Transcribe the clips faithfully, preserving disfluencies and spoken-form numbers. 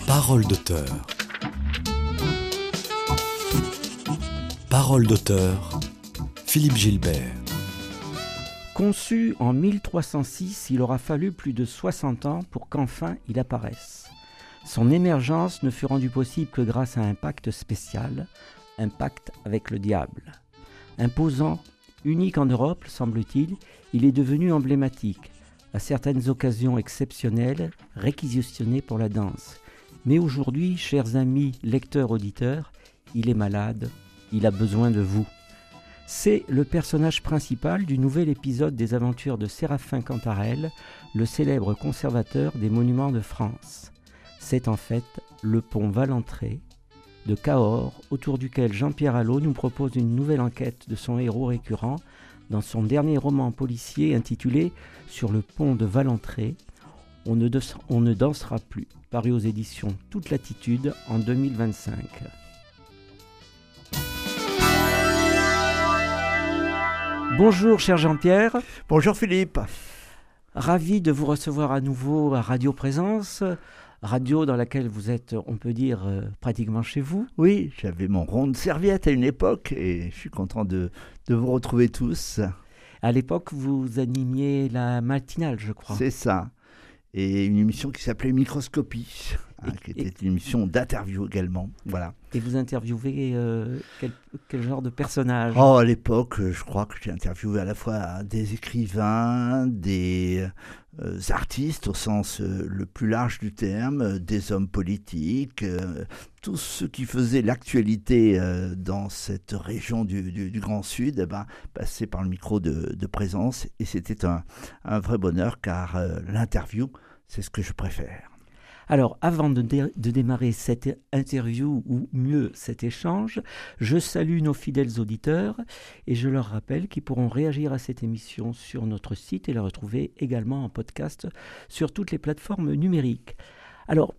Parole d'auteur. Parole d'auteur, Philippe Gilbert. Conçu en mille trois cent six, il aura fallu plus de soixante ans pour qu'enfin il apparaisse. Son émergence ne fut rendue possible que grâce à un pacte spécial, un pacte avec le diable. Imposant, unique en Europe, semble-t-il, il est devenu emblématique, à certaines occasions exceptionnelles, réquisitionné pour la danse. Mais aujourd'hui, chers amis lecteurs-auditeurs, il est malade, il a besoin de vous. C'est le personnage principal du nouvel épisode des aventures de Séraphin Cantarelle, le célèbre conservateur des monuments de France. C'est en fait le pont Valentré de Cahors, autour duquel Jean-Pierre Allot nous propose une nouvelle enquête de son héros récurrent dans son dernier roman policier intitulé « Sur le pont de Valentré, on ne, de- on ne dansera plus », paru aux éditions Toute Latitude en deux mille vingt-cinq. Bonjour cher Jean-Pierre. Bonjour Philippe. Ravi de vous recevoir à nouveau à Radio Présence, radio dans laquelle vous êtes, on peut dire, euh, pratiquement chez vous. Oui, j'avais mon rond de serviette à une époque et je suis content de, de vous retrouver tous. À l'époque, vous animiez la matinale, je crois. C'est ça. Et une émission qui s'appelait Microscopie, hein, Et- qui était une émission d'interview également. Voilà. Et vous interviewez euh, quel, quel genre de personnage? Oh, à l'époque, euh, je crois que j'ai interviewé à la fois des écrivains, des euh, artistes au sens euh, le plus large du terme, euh, des hommes politiques, euh, tous ceux qui faisaient l'actualité euh, dans cette région du, du- du Grand Sud, eh ben, passaient par le micro de, de Présence. Et c'était un, un vrai bonheur car euh, l'interview, c'est ce que je préfère. Alors, avant de, dé- de démarrer cette interview, ou mieux cet échange, je salue nos fidèles auditeurs et je leur rappelle qu'ils pourront réagir à cette émission sur notre site et la retrouver également en podcast sur toutes les plateformes numériques. Alors,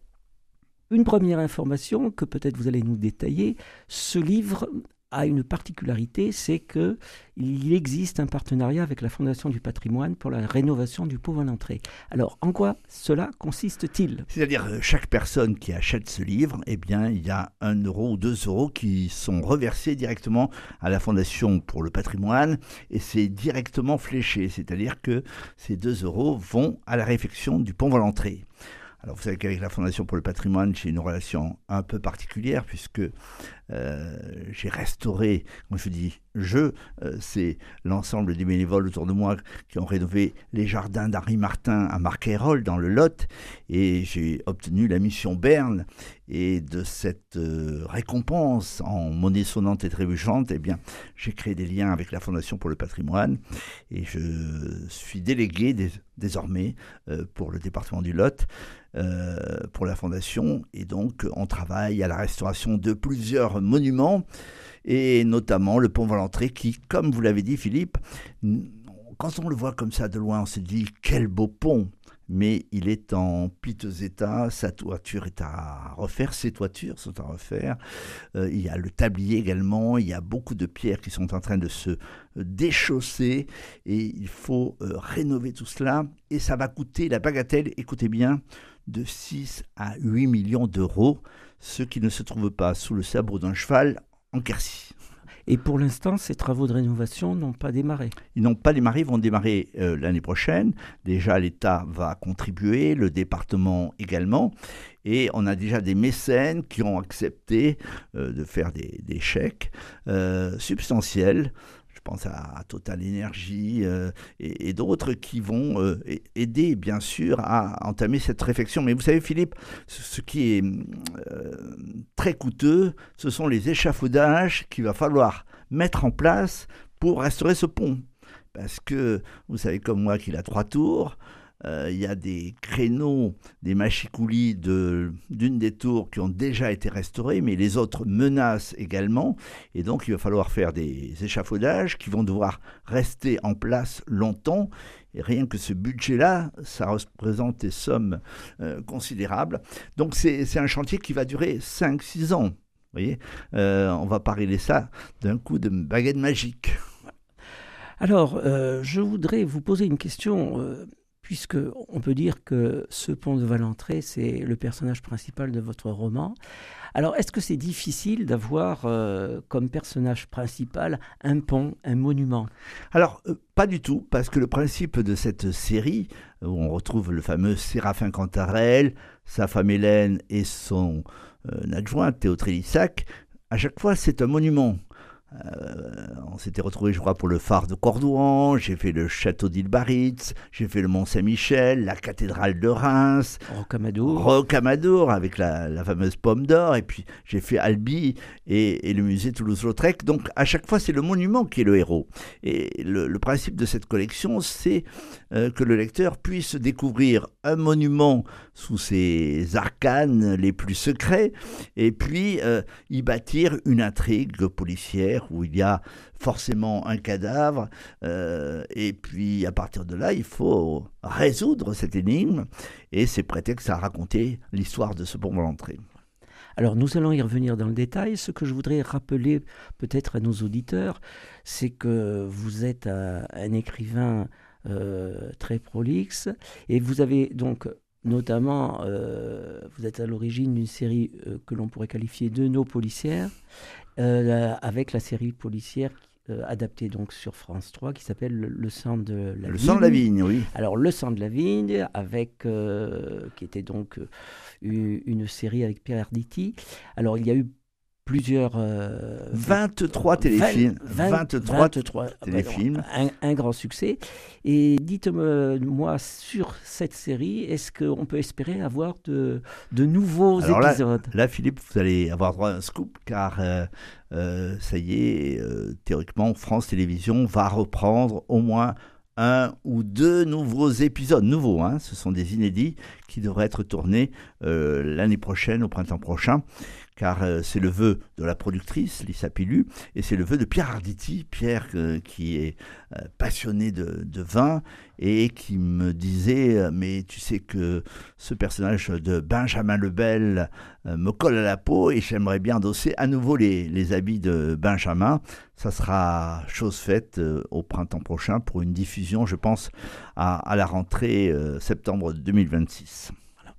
une première information que peut-être vous allez nous détailler, ce livre a une particularité, c'est qu'il existe un partenariat avec la Fondation du patrimoine pour la rénovation du pont Valentré. Alors, en quoi cela consiste-t-il ? C'est-à-dire, euh, chaque personne qui achète ce livre, eh bien, il y a un euro ou deux euros qui sont reversés directement à la Fondation pour le patrimoine et c'est directement fléché. C'est-à-dire que ces deux euros vont à la réfection du pont Valentré. Alors, vous savez qu'avec la Fondation pour le patrimoine, j'ai une relation un peu particulière puisque euh, j'ai restauré, quand je dis je, euh, c'est l'ensemble des bénévoles autour de moi qui ont rénové les jardins d'Henri Martin à Marcaïrol dans le Lot et j'ai obtenu la mission Berne et de cette euh, récompense en monnaie sonnante et trébuchante, eh bien, j'ai créé des liens avec la Fondation pour le patrimoine et je suis délégué dés- désormais euh, pour le département du Lot. Euh, pour la Fondation et donc on travaille à la restauration de plusieurs monuments et notamment le pont Valentré qui, comme vous l'avez dit Philippe, n- quand on le voit comme ça de loin on se dit quel beau pont, mais il est en piteux état, sa toiture est à refaire, ses toitures sont à refaire, euh, il y a le tablier également, il y a beaucoup de pierres qui sont en train de se déchausser et il faut euh, rénover tout cela et ça va coûter la bagatelle, écoutez bien, de six à huit millions d'euros, ce qui ne se trouve pas sous le sabot d'un cheval en Quercy. Et pour l'instant, ces travaux de rénovation n'ont pas démarré. Ils n'ont pas démarré, ils vont démarrer euh, l'année prochaine. Déjà, l'État va contribuer, le département également. Et on a déjà des mécènes qui ont accepté euh, de faire des, des chèques euh, substantiels. Je pense à, à Total Énergie euh, et, et d'autres qui vont euh, aider, bien sûr, à entamer cette réflexion. Mais vous savez, Philippe, ce, ce qui est euh, très coûteux, ce sont les échafaudages qu'il va falloir mettre en place pour restaurer ce pont. Parce que, vous savez comme moi qu'il a trois tours, euh, il y a des créneaux, des machicoulis de, d'une des tours qui ont déjà été restaurés, mais les autres menacent également. Et donc, il va falloir faire des échafaudages qui vont devoir rester en place longtemps. Et rien que ce budget-là, ça représente des sommes euh, considérables. Donc, c'est, c'est un chantier qui va durer cinq six ans. Vous voyez, euh, on va pas régler ça d'un coup de baguette magique. Alors, euh, je voudrais vous poser une question, euh, puisque on peut dire que ce pont de Valentré, c'est le personnage principal de votre roman. Alors, est-ce que c'est difficile d'avoir euh, comme personnage principal un pont, un monument ? Alors, euh, pas du tout, parce que le principe de cette série, où on retrouve le fameux Séraphin Cantarell, sa femme Hélène et son euh, adjoint Théo Trélissac, à chaque fois, c'est un monument. Euh, on s'était retrouvé, je crois, pour le phare de Cordouan, j'ai fait le château d'Île-Baritz, j'ai fait le Mont-Saint-Michel, la cathédrale de Reims, Rocamadour, Rocamadour avec la, la fameuse pomme d'or, et puis j'ai fait Albi et, et le musée Toulouse-Lautrec. Donc à chaque fois, c'est le monument qui est le héros. Et le, le principe de cette collection, c'est euh, que le lecteur puisse découvrir un monument sous ses arcanes les plus secrets, et puis euh, y bâtir une intrigue policière où il y a forcément un cadavre, euh, et puis à partir de là, il faut résoudre cette énigme, et c'est prétexte à raconter l'histoire de ce pont Valentré. Alors nous allons y revenir dans le détail. Ce que je voudrais rappeler peut-être à nos auditeurs, c'est que vous êtes un, un écrivain euh, très prolixe, et vous avez donc notamment, euh, vous êtes à l'origine d'une série euh, que l'on pourrait qualifier de nos policières, euh, avec la série policière euh, adaptée donc sur France trois qui s'appelle Le, le sang de la Le vigne. Le sang de la vigne, oui. Alors Le sang de la vigne, avec, euh, qui était donc euh, une série avec Pierre Arditi. Alors il y a eu plusieurs... Euh, vingt-trois téléfilms. vingt, vingt-trois, vingt-trois téléfilms. Un, un grand succès. Et dites-moi, sur cette série, est-ce qu'on peut espérer avoir de, de nouveaux Alors épisodes ? là, là, Philippe, vous allez avoir droit à un scoop, car euh, euh, ça y est, euh, théoriquement, France Télévisions va reprendre au moins un ou deux nouveaux épisodes. Nouveaux, hein, ce sont des inédits qui devraient être tournés euh, l'année prochaine, au printemps prochain, car euh, c'est le vœu de la productrice, Lisa Pilu, et c'est le vœu de Pierre Arditi, Pierre euh, qui est euh, passionné de, de vin, et qui me disait euh, « mais tu sais que ce personnage de Benjamin Lebel euh, me colle à la peau, et j'aimerais bien endosser à nouveau les, les habits de Benjamin ». Ça sera chose faite euh, au printemps prochain pour une diffusion, je pense, à, à la rentrée euh, septembre deux mille vingt-six.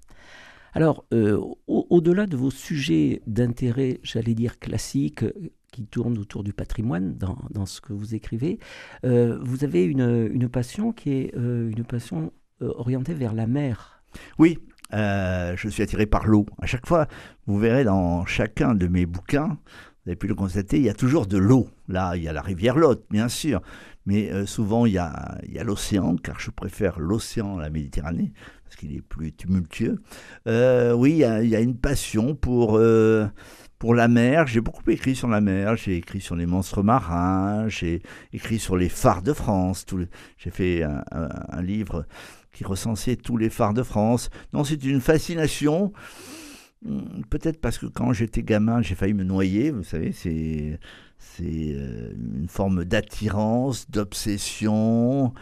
Alors, euh, au- au-delà de vos sujets d'intérêt, j'allais dire classiques, euh, qui tournent autour du patrimoine dans, dans ce que vous écrivez, euh, vous avez une, une passion qui est euh, une passion euh, orientée vers la mer. Oui, euh, je suis attiré par l'eau. À chaque fois, vous verrez dans chacun de mes bouquins, vous avez pu le constater, il y a toujours de l'eau. Là, il y a la rivière Lot, bien sûr, mais euh, souvent il y a, il y a l'océan, car je préfère l'océan à la Méditerranée, parce qu'il est plus tumultueux. Euh, oui, il y, a, il y a une passion pour, euh, pour la mer. J'ai beaucoup écrit sur la mer, j'ai écrit sur les monstres marins, j'ai écrit sur les phares de France. Tout le, j'ai fait un, un, un livre qui recensait tous les phares de France. Non, c'est une fascination. Peut-être parce que quand j'étais gamin, j'ai failli me noyer, vous savez, c'est, c'est euh, une forme d'attirance, d'obsession,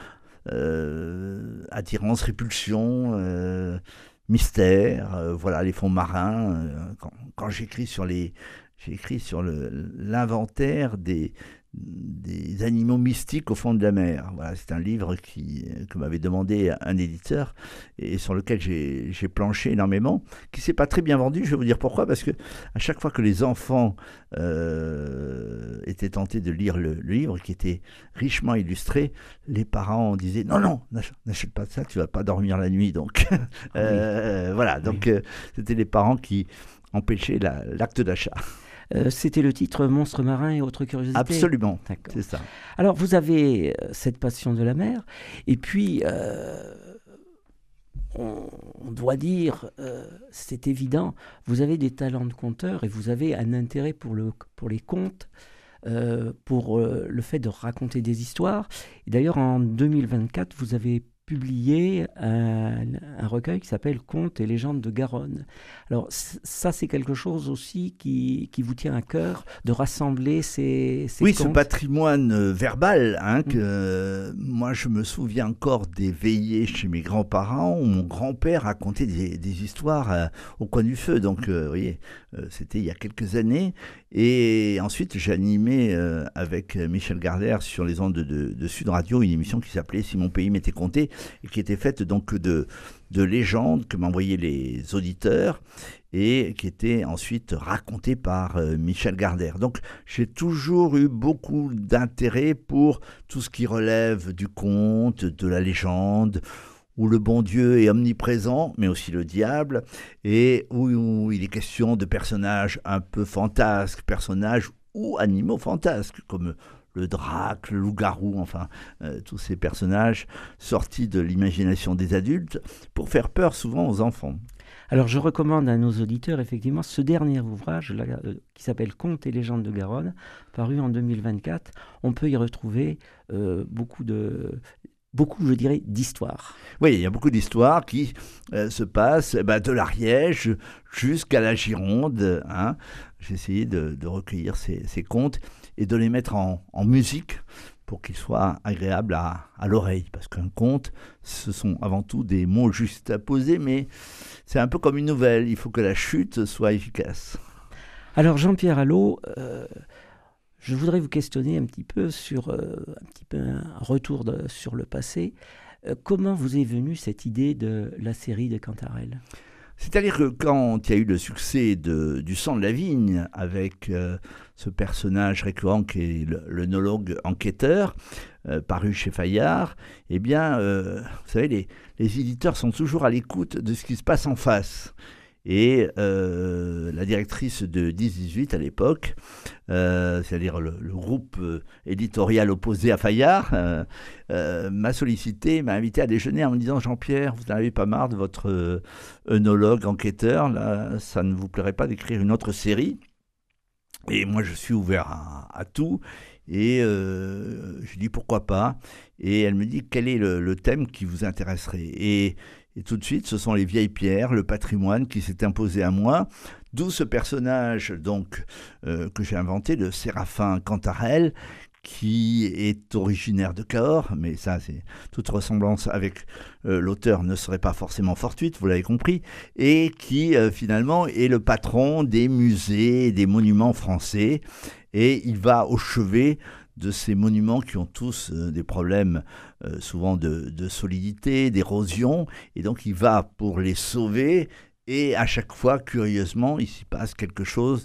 euh, attirance, répulsion, euh, mystère, euh, voilà, les fonds marins. Euh, quand, quand j'écris sur les, j'ai écrit sur le, l'inventaire des, des animaux mystiques au fond de la mer. Voilà, c'est un livre qui, que m'avait demandé un éditeur et sur lequel j'ai, j'ai planché énormément, qui ne s'est pas très bien vendu. Je vais vous dire pourquoi, parce que à chaque fois que les enfants euh, étaient tentés de lire le, le livre, qui était richement illustré, les parents disaient non, non, n'achète pas ça, tu ne vas pas dormir la nuit. Donc, euh, oui. Voilà, donc oui. euh, c'était les parents qui empêchaient la, l'acte d'achat. Euh, c'était le titre Monstres marins et autres curiosités. Absolument, D'accord. C'est ça. Alors, vous avez euh, cette passion de la mer, et puis, euh, on, on doit dire, euh, c'est évident, vous avez des talents de conteur, et vous avez un intérêt pour, le, pour les contes, euh, pour euh, le fait de raconter des histoires. Et d'ailleurs, en deux mille vingt-quatre, vous avez publié un, un recueil qui s'appelle Contes et légendes de Garonne. Alors ça, c'est quelque chose aussi qui, qui vous tient à cœur, de rassembler ces, ces oui, contes. Ce patrimoine euh, verbal, hein, que, mmh. euh, moi je me souviens encore des veillées chez mes grands-parents où mon grand-père racontait des, des histoires euh, au coin du feu. Donc, euh, vous voyez, euh, c'était il y a quelques années. Et ensuite, j'ai animé euh, avec Michel Gardère sur les ondes de, de, de Sud Radio une émission qui s'appelait « Si mon pays m'était compté ». et qui était faite donc de, de légendes que m'envoyaient les auditeurs et qui étaient ensuite racontées par euh, Michel Gardère. Donc j'ai toujours eu beaucoup d'intérêt pour tout ce qui relève du conte, de la légende, où le bon Dieu est omniprésent, mais aussi le diable, et où, où il est question de personnages un peu fantasques, personnages ou animaux fantasques, comme le drac, le loup-garou, enfin, euh, tous ces personnages sortis de l'imagination des adultes, pour faire peur souvent aux enfants. Alors je recommande à nos auditeurs effectivement ce dernier ouvrage là, euh, qui s'appelle Contes et légendes de Garonne, paru en deux mille vingt-quatre. On peut y retrouver euh, beaucoup de... Beaucoup, je dirais, d'histoires. Oui, il y a beaucoup d'histoires qui euh, se passent eh ben, de l'Ariège jusqu'à la Gironde. Hein. J'ai essayé de, de recueillir ces, ces contes et de les mettre en, en musique pour qu'ils soient agréables à, à l'oreille. Parce qu'un conte, ce sont avant tout des mots juste à poser, mais c'est un peu comme une nouvelle. Il faut que la chute soit efficace. Alors, Jean-Pierre Allot... Euh... Je voudrais vous questionner un petit peu sur euh, un petit peu un retour de, sur le passé. Euh, comment vous est venue cette idée de la série de Cantarelle ? C'est-à-dire que quand il y a eu le succès de, du Sang de la Vigne, avec euh, ce personnage récurrent qui est le, le nologue enquêteur, euh, paru chez Fayard, eh bien, euh, vous savez, les, les éditeurs sont toujours à l'écoute de ce qui se passe en face. Et euh, la directrice de dix dix-huit à l'époque, euh, c'est-à-dire le, le groupe euh, éditorial opposé à Fayard, euh, euh, m'a sollicité, m'a invité à déjeuner en me disant « Jean-Pierre, vous n'avez pas marre de votre euh, œnologue enquêteur, là, ça ne vous plairait pas d'écrire une autre série ?» Et moi, je suis ouvert à, à tout. Et euh, je dis pourquoi pas. Et elle me dit quel est le, le thème qui vous intéresserait. Et, et tout de suite, ce sont les vieilles pierres, le patrimoine qui s'est imposé à moi. D'où ce personnage donc euh, que j'ai inventé, de Séraphin Cantarelle, qui est originaire de Cahors, mais ça, c'est toute ressemblance avec euh, l'auteur ne serait pas forcément fortuite, vous l'avez compris, et qui euh, finalement est le patron des musées, des monuments français, et il va au chevet de ces monuments qui ont tous euh, des problèmes euh, souvent de, de solidité, d'érosion, et donc il va pour les sauver, et à chaque fois, curieusement, il s'y passe quelque chose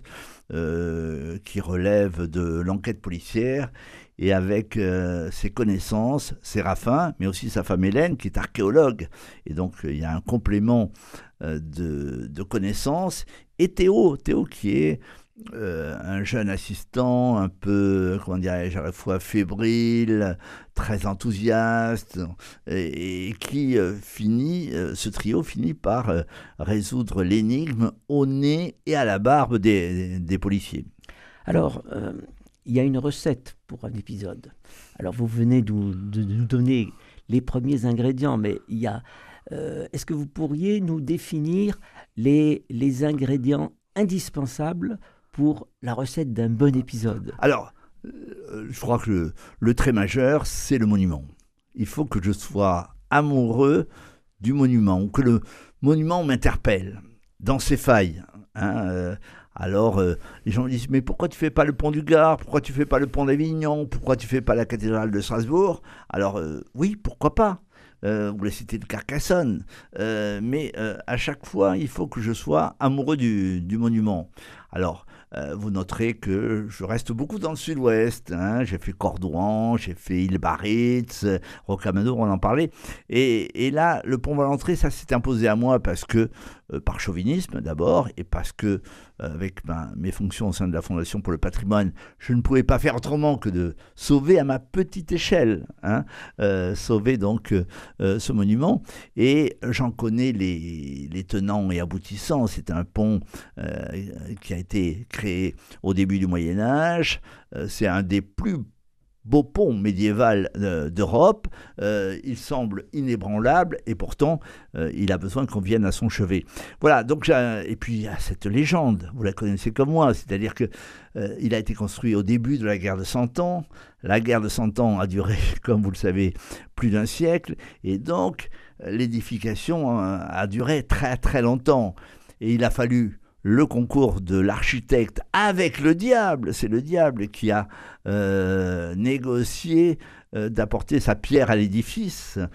Euh, qui relève de l'enquête policière, et avec euh, ses connaissances, Séraphin, mais aussi sa femme Hélène, qui est archéologue, et donc il y a un complément euh, de, de connaissances, et Théo, Théo qui est euh, un jeune assistant, un peu, comment dirais-je, à la fois fébrile, très enthousiaste, et, et qui euh, finit, euh, ce trio finit par euh, résoudre l'énigme au nez et à la barbe des, des policiers. Alors, euh, il y a une recette pour un épisode. Alors, vous venez de, de, de nous donner les premiers ingrédients, mais il y a... Euh, est-ce que vous pourriez nous définir les, les ingrédients indispensables pour la recette d'un bon épisode ? Alors, euh, je crois que le, le trait majeur, c'est le monument. Il faut que je sois amoureux du monument, ou que le monument m'interpelle dans ses failles. Hein, euh, alors, euh, les gens me disent « Mais pourquoi tu ne fais pas le pont du Gard ? Pourquoi tu ne fais pas le pont d'Avignon ? Pourquoi tu ne fais pas la cathédrale de Strasbourg ?» Alors, euh, oui, pourquoi pas euh, ou la cité de Carcassonne. Euh, mais euh, à chaque fois, il faut que je sois amoureux du, du monument. Alors, euh, vous noterez que je reste beaucoup dans le sud-ouest. Hein. J'ai fait Cordouan, j'ai fait Île-Baritz, Rocamadour, on en parlait. Et, et là, le pont Valentré, ça s'est imposé à moi parce que, euh, par chauvinisme d'abord, et parce que, euh, avec ben, mes fonctions au sein de la Fondation pour le patrimoine, je ne pouvais pas faire autrement que de sauver à ma petite échelle, hein, euh, sauver donc euh, ce monument. Et j'en connais les, les tenants et aboutissants. C'est un pont euh, qui a été créé au début du Moyen-Âge. Euh, c'est un des plus beau pont médiéval euh, d'Europe, euh, il semble inébranlable et pourtant euh, il a besoin qu'on vienne à son chevet. Voilà, donc et puis il y a cette légende, vous la connaissez comme moi, c'est-à-dire que euh, il a été construit au début de la guerre de Cent Ans. La guerre de Cent Ans a duré, comme vous le savez, plus d'un siècle, et donc l'édification a, a duré très très longtemps. Et il a fallu le concours de l'architecte avec le diable. C'est le diable qui a euh, négocié euh, d'apporter sa pierre à l'édifice.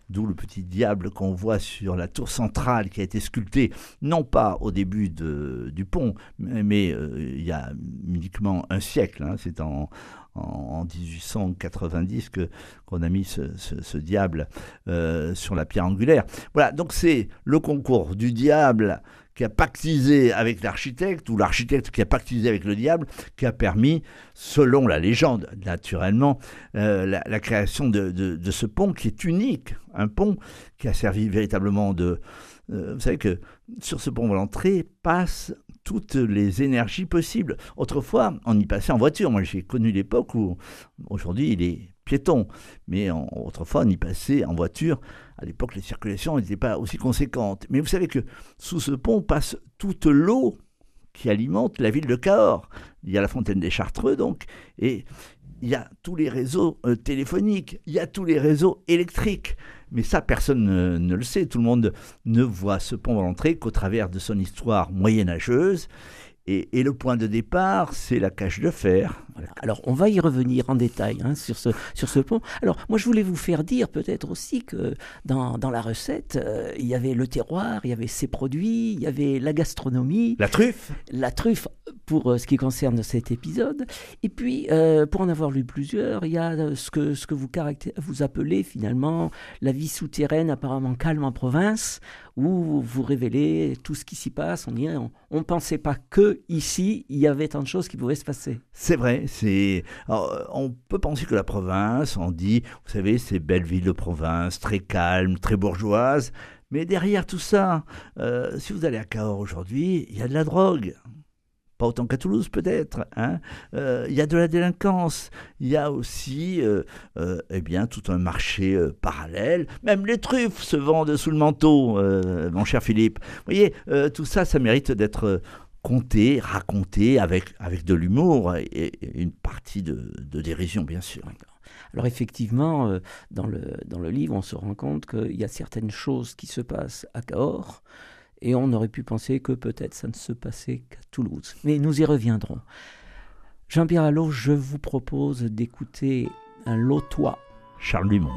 d'où le petit diable qu'on voit sur la tour centrale qui a été sculptée, non pas au début de, du pont, mais, mais euh, il y a uniquement un siècle, hein, c'est en, en, en dix-huit cent quatre-vingt-dix que, qu'on a mis ce, ce, ce diable euh, sur la pierre angulaire. Voilà, donc c'est le concours du diable qui a pactisé avec l'architecte, ou l'architecte qui a pactisé avec le diable, qui a permis, selon la légende, naturellement, euh, la, la création de, de, de ce pont qui est unique, un pont qui a servi véritablement de... Euh, vous savez que sur ce pont à l'entrée passent toutes les énergies possibles. Autrefois, on y passait en voiture. Moi, j'ai connu l'époque où, aujourd'hui, il est piéton, mais en, autrefois, on y passait en voiture. À l'époque, les circulations n'étaient pas aussi conséquentes. Mais vous savez que sous ce pont passe toute l'eau qui alimente la ville de Cahors. Il y a la fontaine des Chartreux, donc, et il y a tous les réseaux euh, téléphoniques, il y a tous les réseaux électriques. Mais ça, personne ne, ne le sait. Tout le monde ne voit ce pont à l'entrée qu'au travers de son histoire moyenâgeuse. Et, et le point de départ, c'est la cage de fer. Voilà. Alors, on va y revenir en détail hein, sur, ce, sur ce pont. Alors, moi, je voulais vous faire dire peut-être aussi que dans, dans la recette, euh, il y avait le terroir, il y avait ses produits, il y avait la gastronomie. La truffe. La truffe, pour euh, ce qui concerne cet épisode. Et puis, euh, pour en avoir lu plusieurs, il y a euh, ce que, ce que vous, caracté- vous appelez finalement la vie souterraine apparemment calme en province, où vous révélez tout ce qui s'y passe. On ne pensait pas que ici, il y avait tant de choses qui pouvaient se passer. C'est vrai. C'est... Alors, on peut penser que la province, on dit, vous savez, c'est belle ville de province, très calme, très bourgeoise. Mais derrière tout ça, euh, si vous allez à Cahors aujourd'hui, il y a de la drogue. Pas autant qu'à Toulouse peut-être. Hein. Euh, il y a de la délinquance. Il y a aussi euh, euh, eh bien, tout un marché euh, parallèle. Même les truffes se vendent sous le manteau, euh, mon cher Philippe. Vous voyez, euh, tout ça, ça mérite d'être conté, raconté avec, avec de l'humour et, et une partie de, de dérision, bien sûr. Alors effectivement, euh, dans, le, dans le livre, on se rend compte qu'il y a certaines choses qui se passent à Cahors, et on aurait pu penser que peut-être ça ne se passait qu'à Toulouse. Mais nous y reviendrons. Jean-Pierre Allot, je vous propose d'écouter un Lotois. Charles Dumont.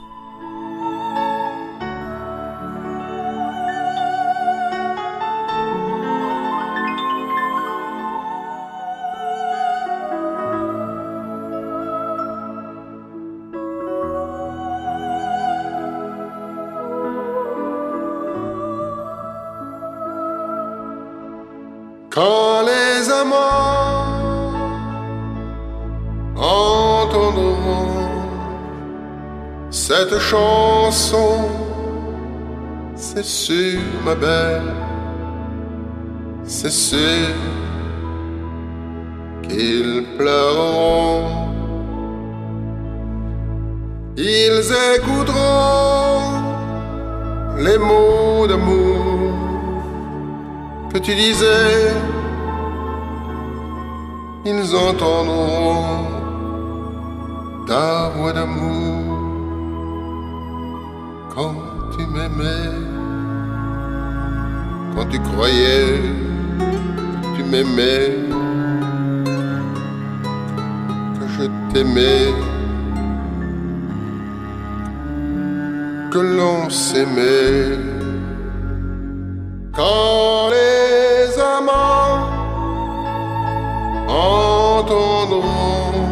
Quand les amants entendront cette chanson, c'est sûr, ma belle, c'est sûr qu'ils pleureront. Ils écouteront les mots d'amour que tu disais, ils entendront ta voix d'amour quand tu m'aimais, quand tu croyais que tu m'aimais, que je t'aimais, que l'on s'aimait. Quand les amants entendront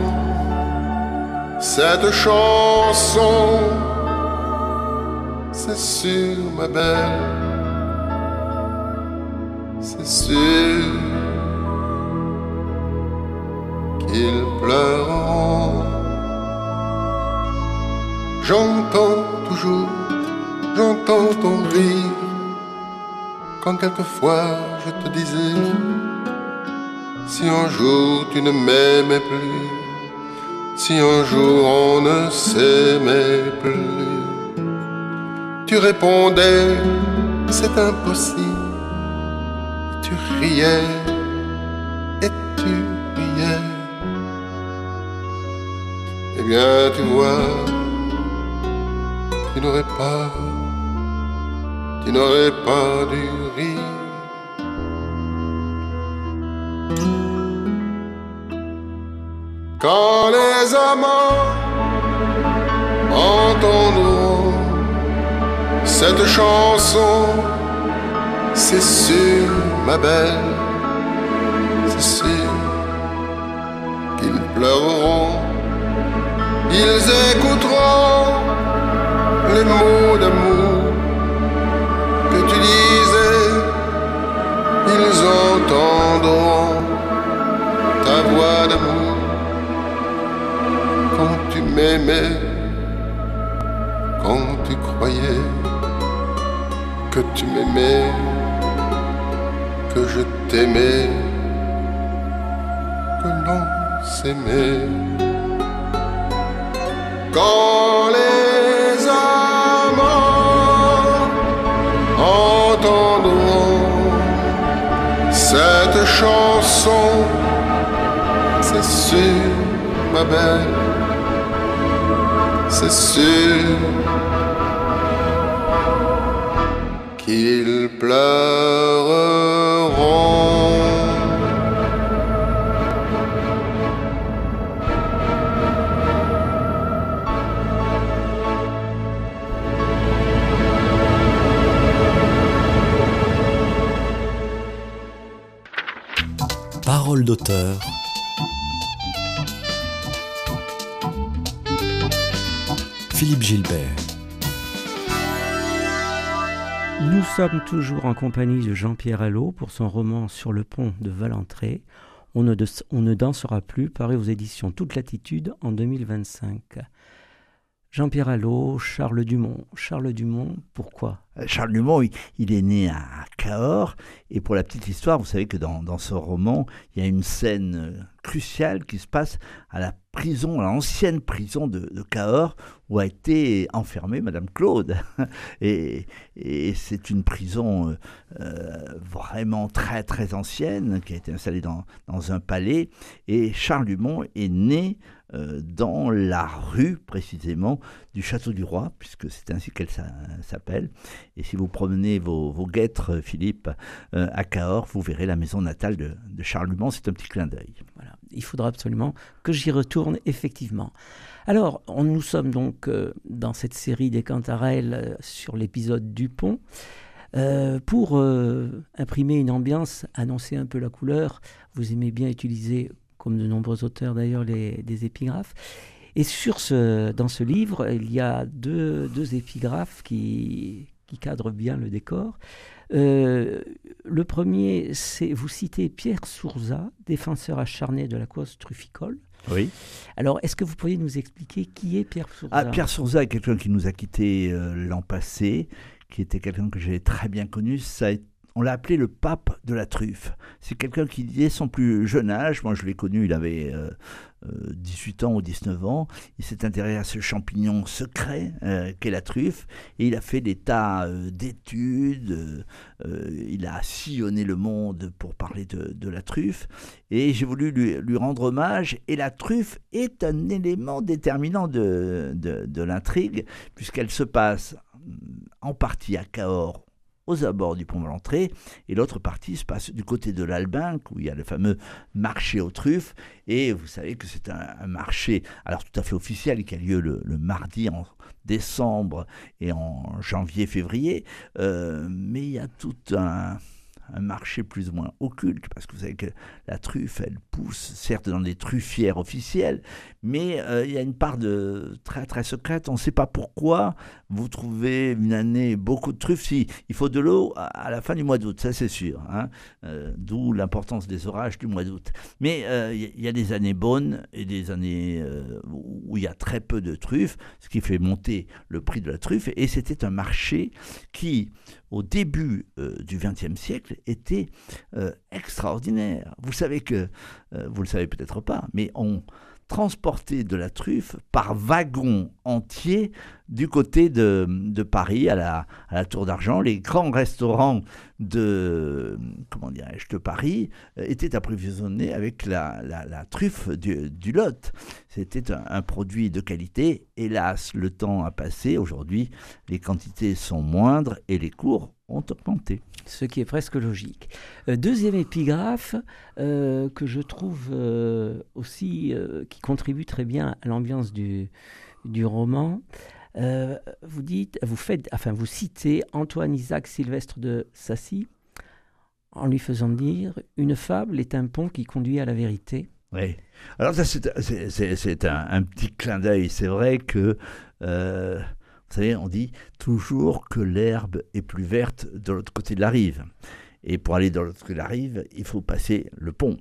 cette chanson, c'est sûr, ma belle, c'est sûr qu'ils pleureront. J'entends toujours, j'entends ton rire, quand quelquefois je te disais, si un jour tu ne m'aimais plus, si un jour on ne s'aimait plus, tu répondais, c'est impossible, tu riais, et tu riais. Eh bien tu vois, tu n'aurais pas Tu n'aurais pas dû rire. Quand les amants entendront cette chanson, c'est sûr, ma belle, c'est sûr qu'ils pleureront, ils écouteront les mots d'amour que tu disais, ils entendront ta voix d'amour quand tu m'aimais, quand tu croyais que tu m'aimais, que je t'aimais, que l'on s'aimait. Quand les amants entendront cette chanson, c'est sûr, ma belle, c'est sûr qu'ils pleureront. Parole d'auteur. Philippe Gilbert. Nous sommes toujours en compagnie de Jean-Pierre Allot pour son roman Sur le pont de Valentré. On ne, de, on ne dansera plus, paru aux éditions Toute Latitude en deux mille vingt-cinq. Jean-Pierre Allot, Charles Dumont. Charles Dumont, pourquoi ? Charles Dumont, il, il est né à Cahors, et pour la petite histoire, vous savez que dans, dans ce roman, il y a une scène cruciale qui se passe à la prison, à l'ancienne prison de, de Cahors, où a été enfermée Madame Claude. Et, et c'est une prison euh, vraiment très très ancienne, qui a été installée dans, dans un palais, et Charles Dumont est né euh, dans la rue, précisément, du Château du Roi, puisque c'est ainsi qu'elle s'appelle. Et si vous promenez vos, vos guêtres, Philippe, euh, à Cahors, vous verrez la maison natale de, de Charles Dumont. C'est un petit clin d'œil. Voilà. Il faudra absolument que j'y retourne, effectivement. Alors, on, nous sommes donc euh, dans cette série des Cantarelles euh, sur l'épisode du pont. Euh, pour euh, imprimer une ambiance, annoncer un peu la couleur, vous aimez bien utiliser, comme de nombreux auteurs d'ailleurs, les, des épigraphes. Et sur ce, dans ce livre, il y a deux, deux épigraphes qui, qui cadrent bien le décor. Euh, le premier, c'est, vous citez Pierre Sourzat, défenseur acharné de la cause trufficole. Oui. Alors, est-ce que vous pourriez nous expliquer qui est Pierre Sourzat ? Ah, Pierre Sourzat est quelqu'un qui nous a quittés euh, l'an passé, qui était quelqu'un que j'ai très bien connu. Ça a été On l'a appelé le pape de la truffe. C'est quelqu'un qui, dès son plus jeune âge, moi je l'ai connu, il avait euh, euh, dix-huit ans ou dix-neuf ans, il s'est intéressé à ce champignon secret euh, qu'est la truffe, et il a fait des tas euh, d'études, euh, il a sillonné le monde pour parler de, de la truffe, et j'ai voulu lui, lui rendre hommage, et la truffe est un élément déterminant de, de, de l'intrigue, puisqu'elle se passe en partie à Cahors, aux abords du pont Valentré, et l'autre partie se passe du côté de l'Albinque, où il y a le fameux marché aux truffes, et vous savez que c'est un, un marché, alors tout à fait officiel, qui a lieu le, le mardi en décembre et en janvier-février, euh, mais il y a tout un... un marché plus ou moins occulte, parce que vous savez que la truffe, elle pousse certes dans des truffières officielles, mais euh, il y a une part de très très secrète. On ne sait pas pourquoi vous trouvez une année beaucoup de truffes. Si, il faut de l'eau à, à la fin du mois d'août, ça c'est sûr, hein, euh, d'où l'importance des orages du mois d'août. Mais euh, il y a des années bonnes et des années euh, où il y a très peu de truffes, ce qui fait monter le prix de la truffe, et c'était un marché qui, au début euh, du vingtième siècle, était euh, extraordinaire. Vous savez que, euh, vous le savez peut-être pas, mais on transportait de la truffe par wagon entier du côté de, de Paris, à la, à la Tour d'Argent. Les grands restaurants de, comment dirais-je, de Paris euh, étaient approvisionnés avec la, la, la truffe du, du Lot. C'était un, un produit de qualité. Hélas, le temps a passé. Aujourd'hui, les quantités sont moindres et les cours ont augmenté. Ce qui est presque logique. Euh, deuxième épigraphe euh, que je trouve euh, aussi, euh, qui contribue très bien à l'ambiance du, du roman, Euh, vous dites, vous faites, enfin vous citez Antoine Isaac Sylvestre de Sacy en lui faisant dire « Une fable est un pont qui conduit à la vérité ». Oui. Alors ça, c'est, c'est, c'est, c'est un, un petit clin d'œil. C'est vrai que, euh, vous savez, on dit toujours que l'herbe est plus verte de l'autre côté de la rive. Et pour aller de l'autre côté de la rive, il faut passer le pont.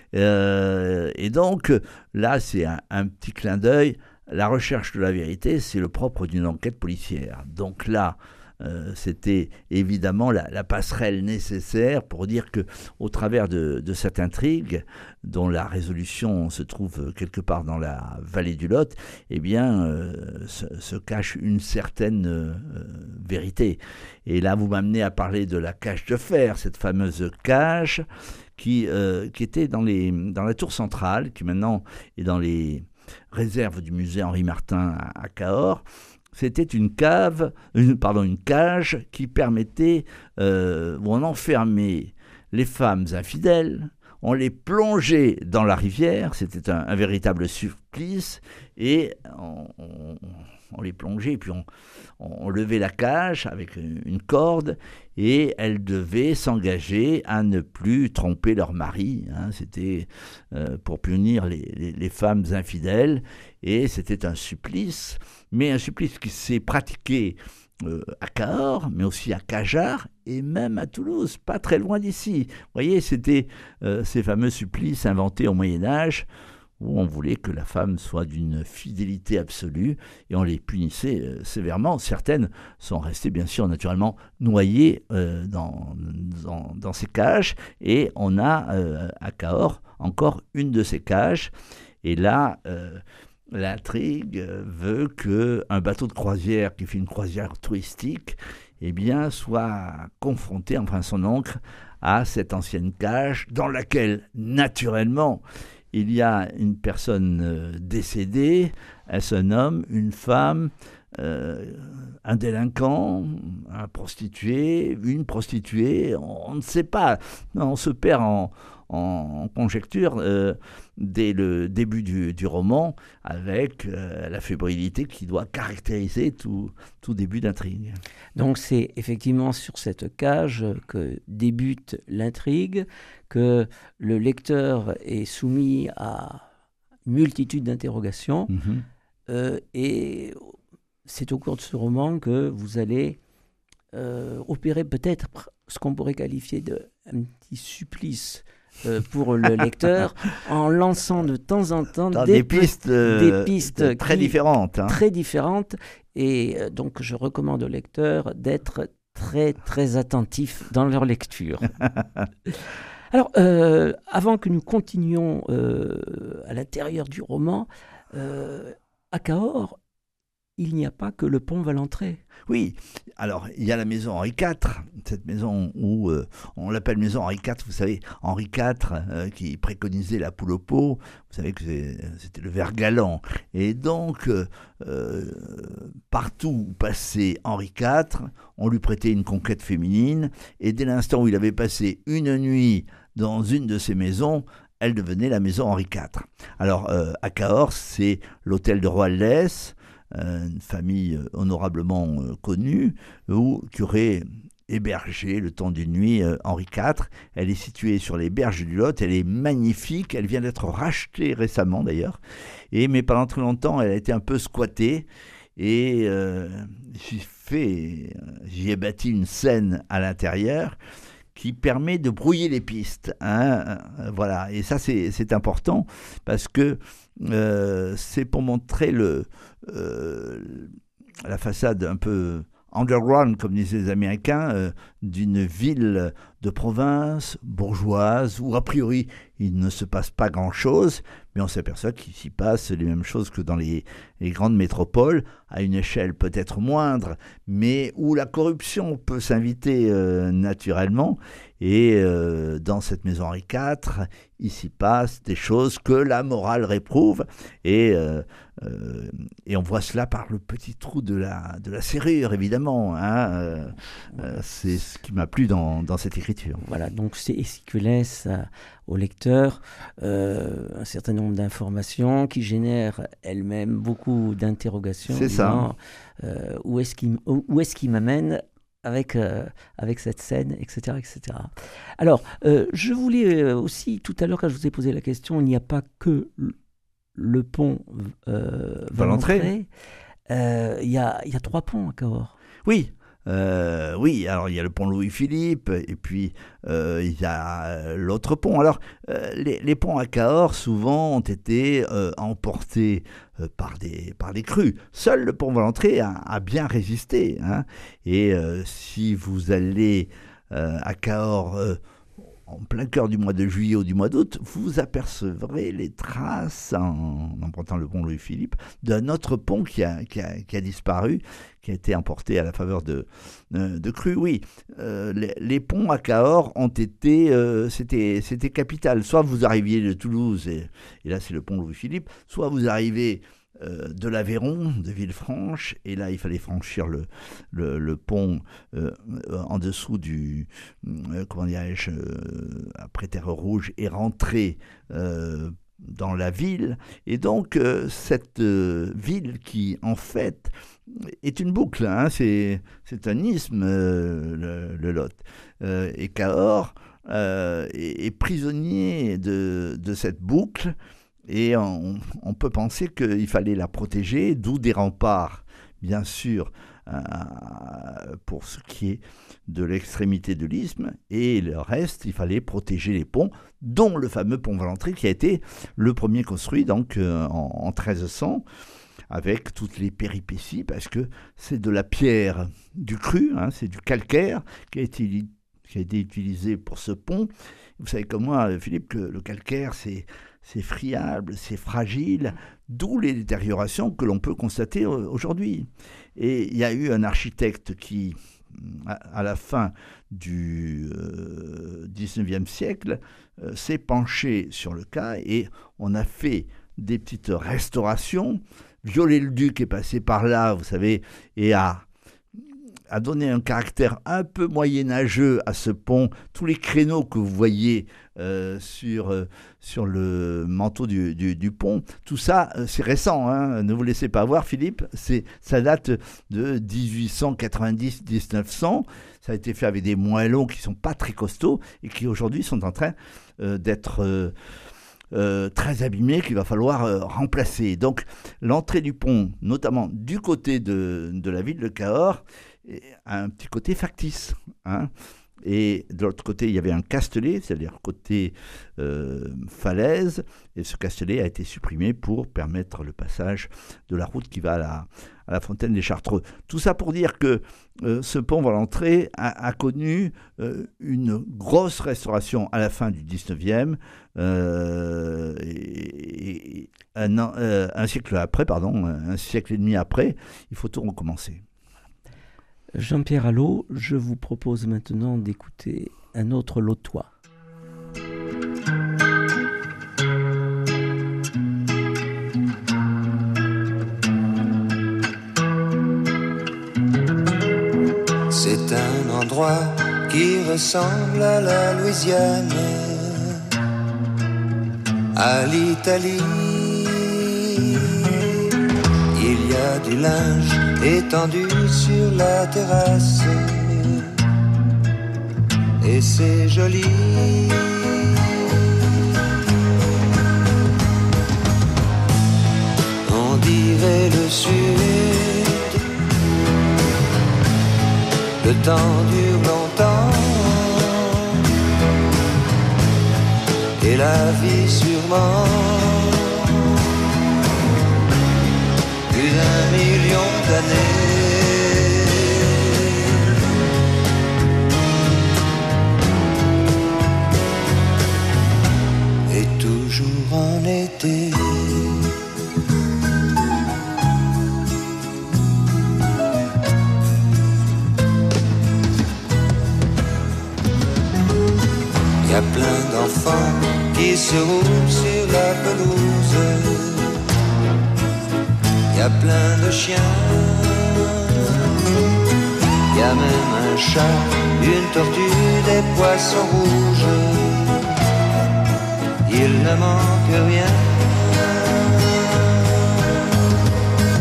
Euh, et donc, là, c'est un, un petit clin d'œil. La recherche de la vérité, c'est le propre d'une enquête policière. Donc là, euh, c'était évidemment la, la passerelle nécessaire pour dire que, au travers de, de cette intrigue, dont la résolution se trouve quelque part dans la vallée du Lot, eh bien, euh, se, se cache une certaine euh, vérité. Et là, vous m'amenez à parler de la cage de fer, cette fameuse cage qui, euh, qui était dans, les, dans la tour centrale, qui maintenant est dans les réserves du musée Henri Martin à, à Cahors. C'était une cave, une, pardon, une cage qui permettait, euh, où on enfermait les femmes infidèles, on les plongeait dans la rivière, c'était un, un véritable supplice, et on, on, on les plongeait, et puis on, on levait la cage avec une corde, et elles devaient s'engager à ne plus tromper leur mari. Hein, c'était euh, pour punir les, les, les femmes infidèles, et c'était un supplice, mais un supplice qui s'est pratiqué Euh, à Cahors, mais aussi à Cajarc et même à Toulouse, pas très loin d'ici. Vous voyez, c'était euh, ces fameux supplices inventés au Moyen-Âge où on voulait que la femme soit d'une fidélité absolue et on les punissait euh, sévèrement. Certaines sont restées, bien sûr, naturellement noyées euh, dans, dans, dans ces cages et on a euh, à Cahors encore une de ces cages. Et là, euh, l'intrigue veut qu'un bateau de croisière qui fait une croisière touristique eh bien, soit confronté, enfin son oncle, à cette ancienne cage dans laquelle, naturellement, il y a une personne décédée, elle se nomme une femme, euh, un délinquant, un prostitué, une prostituée, on, on ne sait pas, on se perd en... en conjecture euh, dès le début du, du roman, avec euh, la fébrilité qui doit caractériser tout, tout début d'intrigue. Donc c'est effectivement sur cette cage que débute l'intrigue, que le lecteur est soumis à une multitude d'interrogations, mm-hmm. euh, et c'est au cours de ce roman que vous allez euh, opérer peut-être ce qu'on pourrait qualifier d'un petit supplice Euh, pour le lecteur, en lançant de temps en temps des, des pistes, euh, des pistes très qui, différentes. Hein. Très différentes. Et euh, donc, je recommande aux lecteurs d'être très, très attentifs dans leur lecture. Alors, euh, avant que nous continuions euh, à l'intérieur du roman, euh, à Cahors, il n'y a pas que le pont Valentré. Oui, alors il y a la maison Henri quatre, cette maison où euh, on l'appelle maison Henri quatre, vous savez, Henri quatre euh, qui préconisait la poule au pot, vous savez que c'était le ver galant. Et donc, euh, euh, partout où passait Henri quatre, on lui prêtait une conquête féminine, et dès l'instant où il avait passé une nuit dans une de ces maisons, elle devenait la maison Henri quatre. Alors, euh, à Cahors, c'est l'hôtel de Roaldès, une famille honorablement euh, connue, où, qui aurait hébergé le temps d'une nuit euh, Henri quatre. Elle est située sur les berges du Lot, elle est magnifique, elle vient d'être rachetée récemment d'ailleurs, et, mais pendant très longtemps elle a été un peu squattée, et euh, j'y, fait, j'y ai bâti une scène à l'intérieur qui permet de brouiller les pistes. Hein, voilà. Et ça, c'est, c'est important parce que euh, c'est pour montrer le, euh, la façade un peu underground, comme disaient les Américains, euh, d'une ville de province bourgeoise où, a priori, il ne se passe pas grand-chose, mais on s'aperçoit qu'il s'y passe les mêmes choses que dans les, les grandes métropoles, à une échelle peut-être moindre, mais où la corruption peut s'inviter euh, naturellement. Et euh, dans cette maison Henri quatre, il s'y passe des choses que la morale réprouve. Et, euh, euh, et on voit cela par le petit trou de la, de la serrure, évidemment. Hein, euh, euh, c'est ce qui m'a plu dans, dans cette écriture. Voilà, donc c'est ce qui laisse à, au lecteur euh, un certain nombre d'informations qui génèrent elles-mêmes beaucoup beaucoup d'interrogations. C'est ça. Euh, où est-ce qu'il, où est-ce qu'il m'amène avec, euh, avec cette scène, et cetera, et cetera. Alors, euh, je voulais aussi, tout à l'heure, quand je vous ai posé la question, il n'y a pas que le pont euh, Valentré. Euh, il y a, il y a trois ponts à Cahors. Oui. Euh, oui, alors il y a le pont Louis-Philippe et puis euh, il y a l'autre pont. Alors euh, les, les ponts à Cahors souvent ont été euh, emportés euh, par, des, par des crues. Seul le pont Valentré a, a bien résisté. Hein. Et euh, si vous allez euh, à Cahors euh, en plein cœur du mois de juillet ou du mois d'août, vous apercevrez les traces, en empruntant le pont Louis-Philippe, d'un autre pont qui a, qui, a, qui a disparu, qui a été emporté à la faveur de, euh, de crues. Oui, euh, les, les ponts à Cahors ont été, euh, c'était, c'était capital. Soit vous arriviez de Toulouse, et, et là c'est le pont Louis-Philippe, soit vous arrivez Euh, de l'Aveyron, de Villefranche, et là il fallait franchir le, le, le pont euh, en dessous du, euh, comment dirais-je, euh, après Terre Rouge, et rentrer euh, dans la ville. Et donc euh, cette euh, ville qui en fait est une boucle, hein, c'est, c'est un isthme, euh, le, le Lot. Euh, et Cahors euh, est, est prisonnier de, de cette boucle. Et on, on peut penser qu'il fallait la protéger, d'où des remparts, bien sûr, euh, pour ce qui est de l'extrémité de l'isthme. Et le reste, il fallait protéger les ponts, dont le fameux pont Valentré, qui a été le premier construit donc, euh, en, en treize cents, avec toutes les péripéties, parce que c'est de la pierre du cru, hein, c'est du calcaire qui a été, qui a été utilisé pour ce pont. Vous savez comme moi, Philippe, que le calcaire, c'est... c'est friable, c'est fragile, d'où les détériorations que l'on peut constater aujourd'hui. Et il y a eu un architecte qui, à la fin du euh, dix-neuvième siècle, euh, s'est penché sur le cas et on a fait des petites restaurations. Viollet-le-Duc est passé par là, vous savez, et a... a donné un caractère un peu moyenâgeux à ce pont. Tous les créneaux que vous voyez euh, sur, euh, sur le manteau du, du, du pont, tout ça, euh, c'est récent. Hein, ne vous laissez pas voir, Philippe. C'est, ça date de dix-huit cent quatre-vingt-dix à dix-neuf cents. Ça a été fait avec des moellons qui ne sont pas très costauds et qui aujourd'hui sont en train euh, d'être... Euh, Euh, très abîmé qu'il va falloir euh, remplacer. Donc l'entrée du pont, notamment du côté de, de la ville de Cahors, a un petit côté factice. Hein. Et de l'autre côté, il y avait un castelet, c'est-à-dire côté euh, falaise, et ce castelet a été supprimé pour permettre le passage de la route qui va à la, à la fontaine des Chartreux. Tout ça pour dire que euh, ce pont Valentré a, a connu euh, une grosse restauration à la fin du dix-neuvième, euh, et, et un, an, euh, un siècle après, pardon, un siècle et demi après, il faut tout recommencer. Jean-Pierre Allot, je vous propose maintenant d'écouter un autre Lotois. C'est un endroit qui ressemble à la Louisiane, à l'Italie. Il y a du linge étendu sur la terrasse et c'est joli. On dirait le sud, le temps dure longtemps et la vie sûrement plus d'un million d'années. Et toujours en été. Y a plein d'enfants qui se roulent sur la pelouse. Y a plein de chiens, y a même un chat, une tortue, des poissons rouges. Il ne manque rien.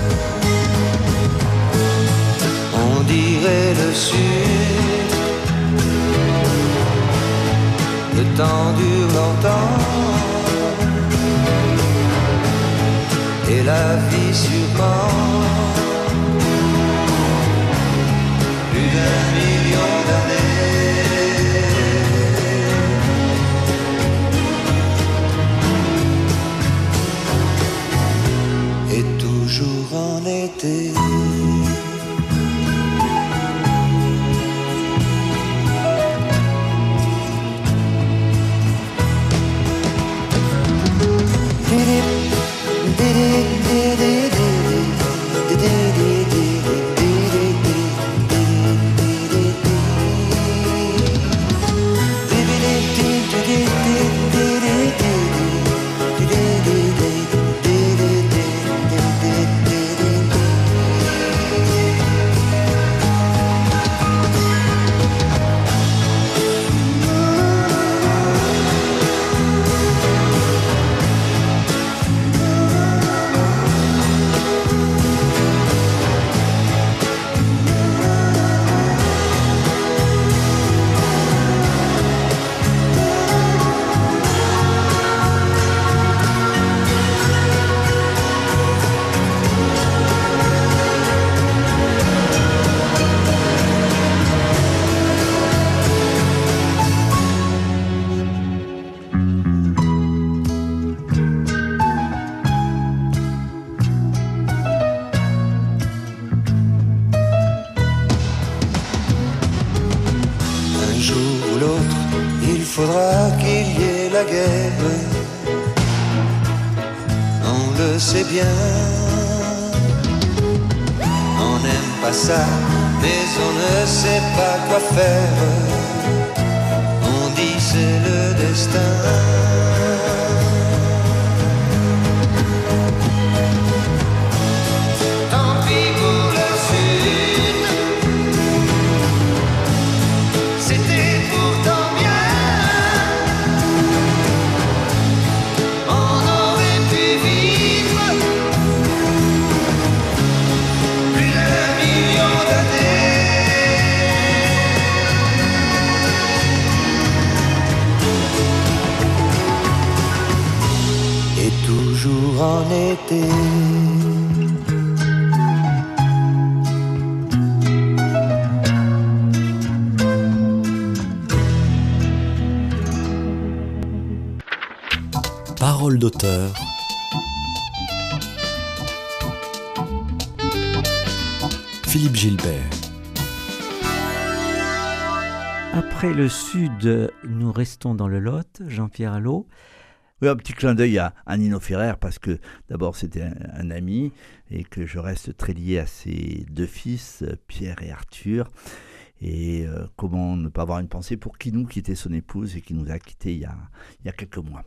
dirait le sud. Le temps dure longtemps et la vie sûrement plus d'un million d'années. Et toujours en été. C'est bien, on n'aime pas ça, mais on ne sait pas quoi faire. On dit c'est le destin. Tant pis pour le sud, c'était pourtant bien. Toujours en été. Parole d'auteur. Philippe Gilbert. Après le sud, nous restons dans le Lot, Jean-Pierre Allot. Oui, un petit clin d'œil à, à Nino Ferrer, parce que d'abord c'était un, un ami et que je reste très lié à ses deux fils, Pierre et Arthur. Et euh, comment ne pas avoir une pensée pour Kinou, qui était son épouse et qui nous a quittés il y a, il y a quelques mois.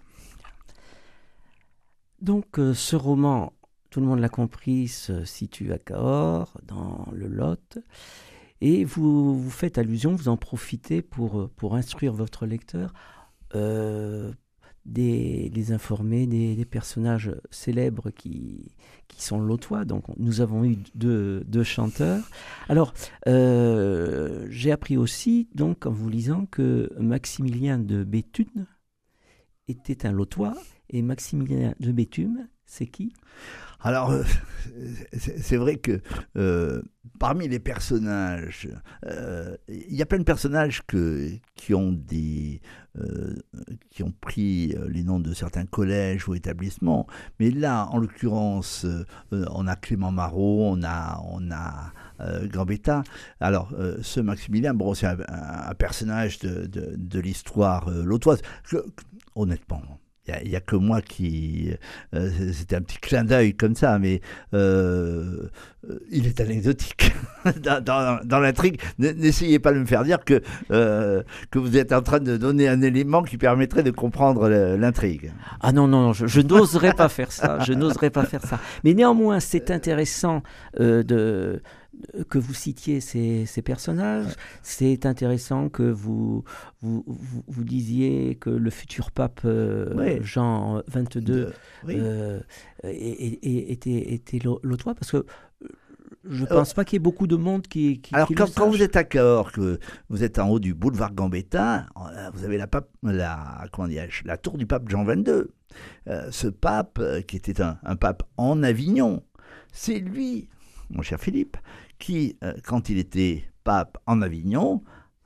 Donc euh, ce roman, tout le monde l'a compris, se situe à Cahors, dans le Lot. Et vous, vous faites allusion, vous en profitez pour, pour instruire votre lecteur, euh, des, les informer des, des personnages célèbres qui, qui sont lotois. Donc nous avons eu deux, deux chanteurs. Alors euh, j'ai appris aussi, donc en vous lisant, que Maximilien de Béthune était un lotois. Et Maximilien de Béthune, c'est qui ? Alors, euh, c'est, c'est vrai que euh, parmi les personnages, il euh, y a plein de personnages que, qui, ont des, euh, qui ont pris les noms de certains collèges ou établissements. Mais là, en l'occurrence, euh, on a Clément Marot, on a, on a euh, Gambetta. Alors, euh, ce Maximilien, bon, c'est un, un personnage de, de, de l'histoire euh, lotoise. Je, honnêtement, il n'y a, a que moi qui... Euh, c'était un petit clin d'œil comme ça, mais euh, il est anecdotique dans, dans, dans l'intrigue. N'essayez pas de me faire dire que, euh, que vous êtes en train de donner un élément qui permettrait de comprendre le, l'intrigue. Ah non, non, je, je n'oserais pas faire ça. Je n'oserais pas faire ça. Mais néanmoins, c'est intéressant euh, de... que vous citiez ces, ces personnages. C'est intéressant que vous, vous, vous, vous disiez que le futur pape euh, oui. Jean vingt-deux de, oui. euh, était, était lotois, parce que Je ne pense euh, pas qu'il y ait beaucoup de monde qui, qui Alors, qui quand, quand vous êtes à Cahors, que vous êtes en haut du boulevard Gambetta, vous avez la, pape, la, comment la tour du pape Jean vingt-deux. Euh, ce pape, euh, qui était un, un pape en Avignon, c'est lui, mon cher Philippe, qui, euh, quand il était pape en Avignon,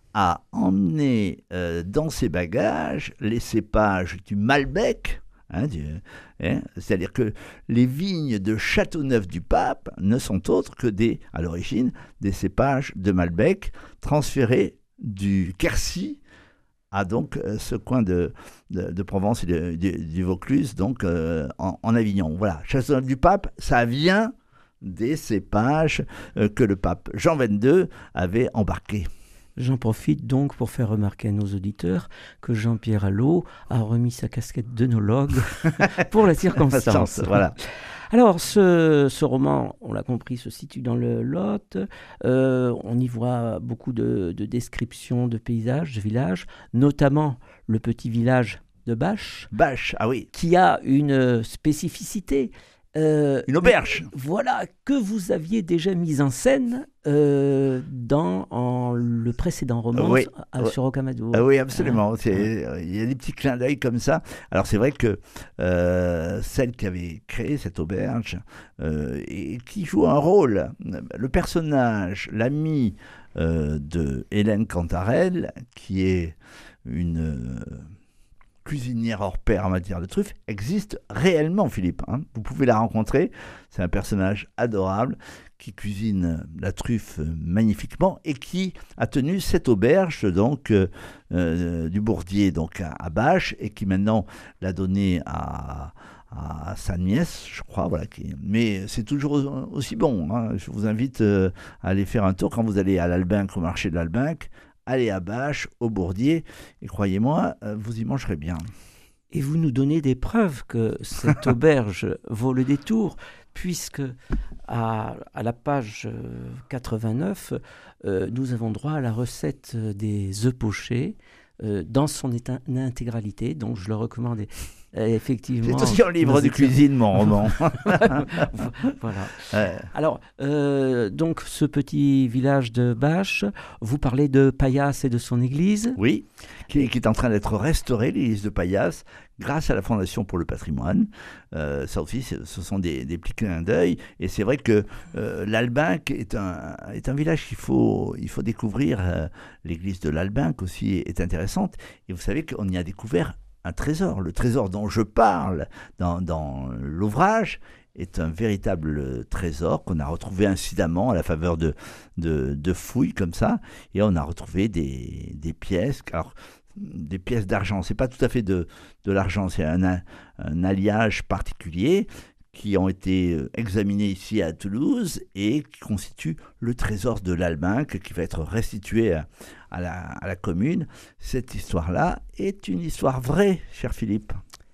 a emmené euh, dans ses bagages les cépages du Malbec. Hein, du, hein, c'est-à-dire que les vignes de Châteauneuf du Pape ne sont autres que des, à l'origine, des cépages de Malbec transférés du Quercy à donc euh, ce coin de, de, de Provence et de, de, du Vaucluse, donc euh, en, en Avignon. Voilà, Châteauneuf du Pape, ça vient des cépages euh, que le pape Jean vingt-deux avait embarqués. J'en profite donc pour faire remarquer à nos auditeurs que Jean-Pierre Allot a remis sa casquette d'œnologue pour la circonstance. Voilà. Alors, ce, ce roman, on l'a compris, se situe dans le Lot. Euh, on y voit beaucoup de, de descriptions de paysages, de villages, notamment le petit village de Bâche. Bâche, ah oui. Qui a une spécificité. Euh, une auberge. Voilà, que vous aviez déjà mise en scène euh, dans en, le précédent roman oui. à, sur Rocamadour. Ah oui, absolument. Ah. C'est, il y a des petits clins d'œil comme ça. Alors c'est vrai que euh, celle qui avait créé cette auberge euh, et qui joue un rôle, le personnage, l'ami euh, de Hélène Cantarelle, qui est une... Euh, cuisinière hors pair en matière de truffes, existe réellement, Philippe. Hein. Vous pouvez la rencontrer. C'est un personnage adorable qui cuisine la truffe magnifiquement et qui a tenu cette auberge donc euh, euh, du Bourdier donc à, à Bâche et qui maintenant l'a donnée à, à sa nièce, je crois. Voilà. Qui, mais c'est toujours aussi bon. Hein. Je vous invite euh, à aller faire un tour quand vous allez à l'Albinque, au marché de l'Albinque. Allez à Bâche, au Bourdier, et croyez-moi, vous y mangerez bien. Et vous nous donnez des preuves que cette auberge vaut le détour, puisque à, à la page quatre-vingt-neuf, euh, nous avons droit à la recette des œufs pochés euh, dans son état, intégralité, donc je le recommande. Euh, effectivement. C'est aussi un livre de cuisine, mon roman. Voilà. Ouais. Alors, euh, donc, ce petit village de Bâche, vous parlez de Paillasse et de son église. Oui, qui, qui est en train d'être restaurée, l'église de Paillasse, grâce à la Fondation pour le patrimoine. Euh, ça aussi, ce sont des, des petits clins d'œil. Et c'est vrai que euh, l'Albinque est un, est un village qu'il faut, il faut découvrir. Euh, l'église de l'Albinque aussi est intéressante. Et vous savez qu'on y a découvert un trésor. Le trésor dont je parle dans, dans l'ouvrage est un véritable trésor qu'on a retrouvé incidemment à la faveur de, de, de fouilles comme ça. Et on a retrouvé des, des pièces, alors des pièces d'argent. C'est pas tout à fait de, de l'argent, c'est un, un alliage particulier qui ont été examinés ici à Toulouse et qui constituent le trésor de l'Albinque qui va être restitué à, à, la, à la commune. Cette histoire-là est une histoire vraie, cher Philippe.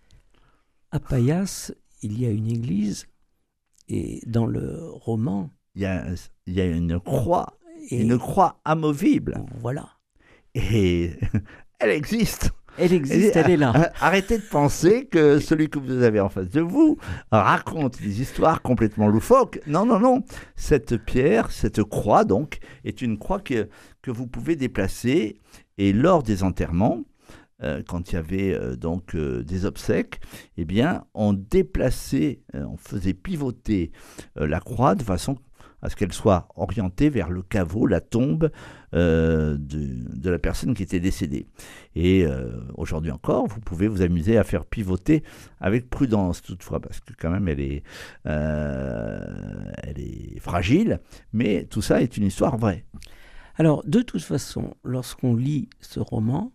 À Paillasse, il y a une église et dans le roman... Il y a, il y a une croix, et une croix amovible. Voilà. Et elle existe. Elle existe, elle est là. Arrêtez de penser que celui que vous avez en face de vous raconte des histoires complètement loufoques. Non, non, non. Cette pierre, cette croix, donc, est une croix que, que vous pouvez déplacer. Et lors des enterrements, euh, quand il y avait euh, donc euh, des obsèques, eh bien, on déplaçait, euh, on faisait pivoter euh, la croix de façon à ce qu'elle soit orientée vers le caveau, la tombe euh, de, de la personne qui était décédée. Et euh, aujourd'hui encore, vous pouvez vous amuser à faire pivoter avec prudence toutefois, parce que quand même elle est, euh, elle est fragile, mais tout ça est une histoire vraie. Alors, de toute façon, lorsqu'on lit ce roman,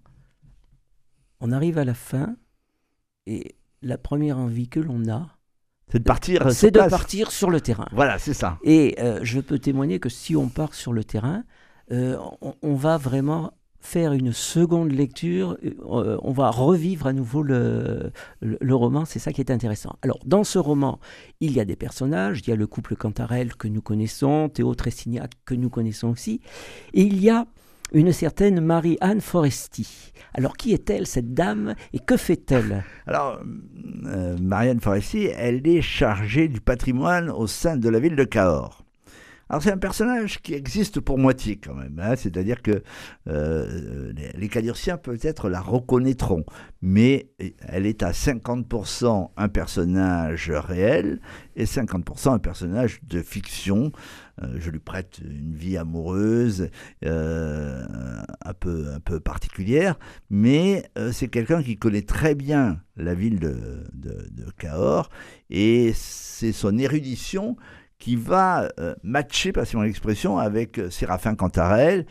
on arrive à la fin, et la première envie que l'on a, c'est de partir c'est sur de place. partir sur le terrain. Voilà, c'est ça. Et euh, je peux témoigner que si on part sur le terrain, euh, on, on va vraiment faire une seconde lecture, euh, on va revivre à nouveau le, le, le roman, c'est ça qui est intéressant. Alors, dans ce roman, il y a des personnages, il y a le couple Cantarelle que nous connaissons, Théo Tressignac que nous connaissons aussi, et il y a une certaine Marie-Anne Foresti. Alors, qui est-elle, cette dame, et que fait-elle ? Alors, euh, Marie-Anne Foresti, elle est chargée du patrimoine au sein de la ville de Cahors. Alors c'est un personnage qui existe pour moitié quand même, hein, c'est-à-dire que euh, les, les Cadurciens peut-être la reconnaîtront, mais elle est à cinquante pour cent un personnage réel et cinquante pour cent un personnage de fiction. Euh, je lui prête une vie amoureuse euh, un, peu, un peu particulière, mais euh, c'est quelqu'un qui connaît très bien la ville de, de, de Cahors, et c'est son érudition qui va euh, matcher, passez-moi l'expression, avec euh, Séraphin Cantarelle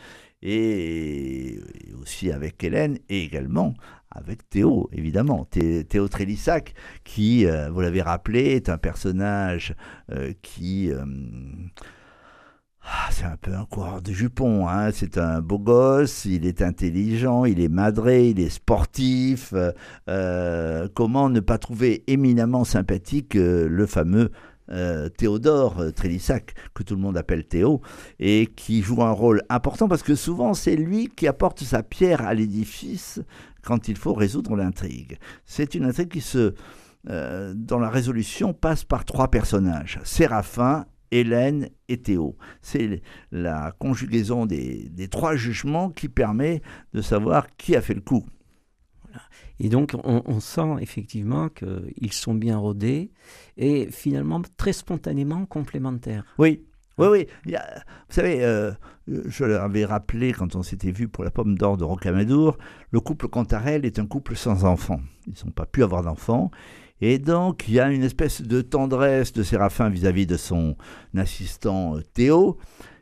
et, et aussi avec Hélène, et également avec Théo, évidemment. Thé, Théo Trélissac, qui, euh, vous l'avez rappelé, est un personnage euh, qui... Euh, ah, c'est un peu un coureur de jupons, hein. C'est un beau gosse, il est intelligent, il est madré, il est sportif. Euh, comment ne pas trouver éminemment sympathique euh, le fameux Euh, Théodore euh, Trélissac, que tout le monde appelle Théo, et qui joue un rôle important parce que souvent c'est lui qui apporte sa pierre à l'édifice quand il faut résoudre l'intrigue. C'est une intrigue qui se, euh, dans la résolution, passe par trois personnages: Séraphin, Hélène et Théo. C'est la conjugaison des, des trois jugements qui permet de savoir qui a fait le coup. Et donc, on, on sent effectivement qu'ils sont bien rodés et finalement très spontanément complémentaires. Oui, oui, oui. Il y a, vous savez, euh, je l'avais rappelé quand on s'était vu pour la Pomme d'Or de Rocamadour, le couple Cantarelle est un couple sans enfants. Ils n'ont pas pu avoir d'enfants. Et donc, il y a une espèce de tendresse de Séraphin vis-à-vis de son assistant euh, Théo.